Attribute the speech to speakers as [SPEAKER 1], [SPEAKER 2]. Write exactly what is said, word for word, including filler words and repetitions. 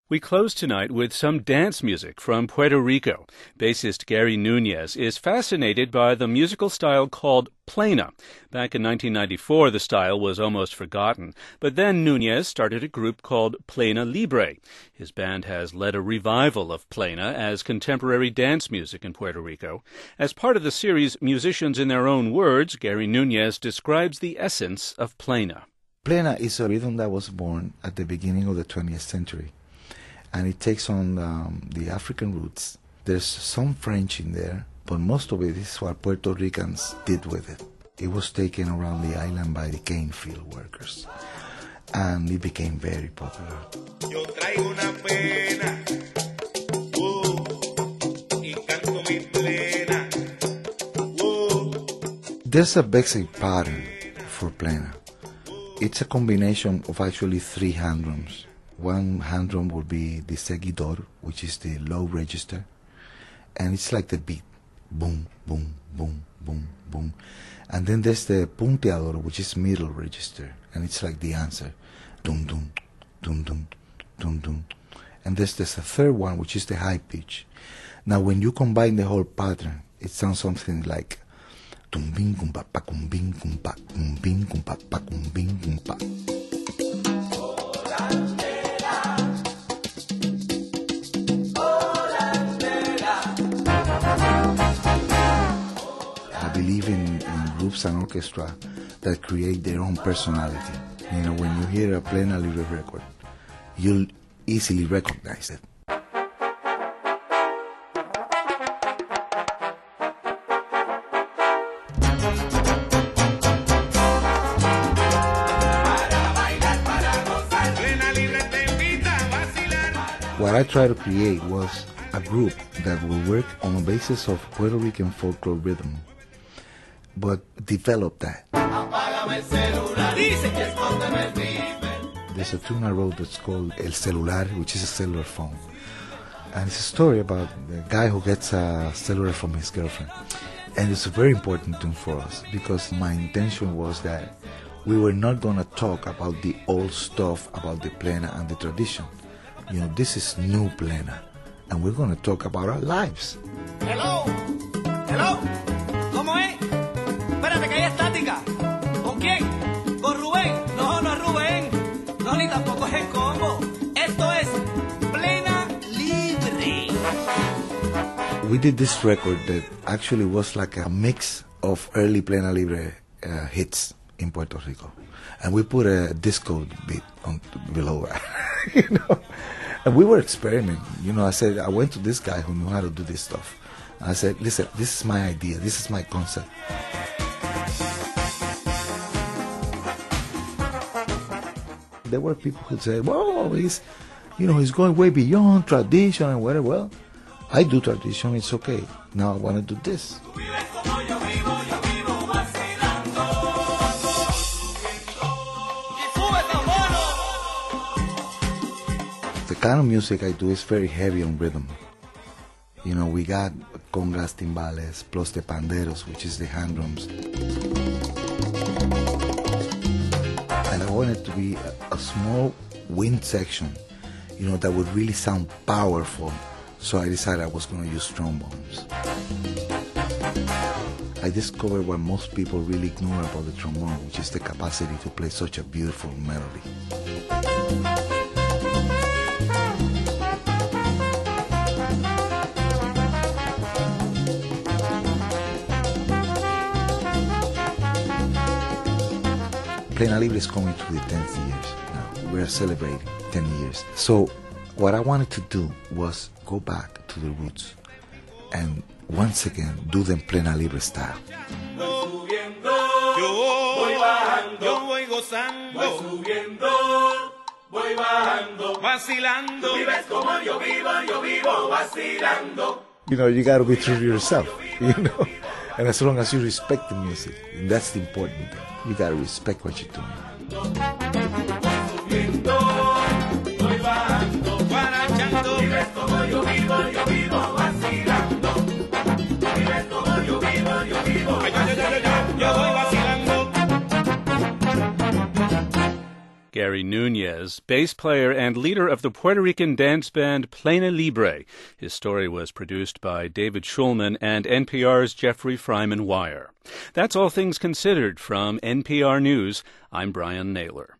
[SPEAKER 1] We close tonight with some dance music from Puerto Rico. Bassist Gary Nunez is fascinated by the musical style called plena. Back in nineteen ninety-four, the style was almost forgotten, but then Nunez started a group called Plena Libre. His band has led a revival of plena as contemporary dance music in Puerto Rico. As part of the series Musicians in Their Own Words, Gary Nunez describes the essence of plena.
[SPEAKER 2] Plena is a rhythm that was born at the beginning of the twentieth century. And it takes on um, the African roots. There's some French in there, but most of it is what Puerto Ricans did with it. It was taken around the island by the cane field workers, and it became very popular. Yo traigo una pena, oh, y canto mi plena, oh. There's a basic pattern for plena. It's a combination of actually three hand drums. One hand drum would be the seguidor, which is the low register, and it's like the beat, boom, boom, boom, boom, boom. And then there's the punteador, which is middle register, and it's like the answer, dum dum, dum dum, dum dum. And there's this a third one, which is the high pitch. Now, when you combine the whole pattern, it sounds something like tum bing kum pa pa kum bing kum pa kum bing kum pa pa kum bing kum pa. Believe in, in groups and orchestra that create their own personality. You know, when you hear a Plena Libre record, you'll easily recognize it. What I tried to create was a group that will work on the basis of Puerto Rican folklore rhythm, but develop that. There's a tune I wrote that's called El Celular, which is a cellular phone. And it's a story about the guy who gets a cellular from his girlfriend. And it's a very important tune for us, because my intention was that we were not going to talk about the old stuff about the plena and the tradition. You know, this is new plena, and we're going to talk about our lives.
[SPEAKER 3] Hello, hello, ¿cómo es? Espérate que hay estática. ¿Con quién? ¿Con Rubén? No, no es Rubén. No, ni tampoco es el combo. Esto es Plena Libre.
[SPEAKER 2] We did this record that actually was like a mix of early Plena Libre uh, hits in Puerto Rico. And we put a disco beat on below it, you know. And we were experimenting. You know, I said, I went to this guy who knew how to do this stuff. I said, listen, this is my idea. This is my concept. There were people who said, whoa, he's, you know, he's going way beyond tradition and whatever. Well, I do tradition. It's okay. Now I want to do this. The kind of music I do is very heavy on rhythm. You know, we got congas, timbales, plus the panderos, which is the hand drums. And I wanted to be a, a small wind section, you know, that would really sound powerful. So I decided I was going to use trombones. I discovered what most people really ignore about the trombone, which is the capacity to play such a beautiful melody. Plena Libre is coming to the tenth years now. We're celebrating ten years. So what I wanted to do was go back to the roots and once again do them Plena Libre style. You know, you gotta be true to yourself, you know. And as long as you respect the music, that's the important thing. You gotta respect what you're doing.
[SPEAKER 1] Gary Nunez, bass player and leader of the Puerto Rican dance band Plena Libre. His story was produced by David Schulman and N P R's Jeffrey Fryman Wire. That's All Things Considered from N P R News. I'm Brian Naylor.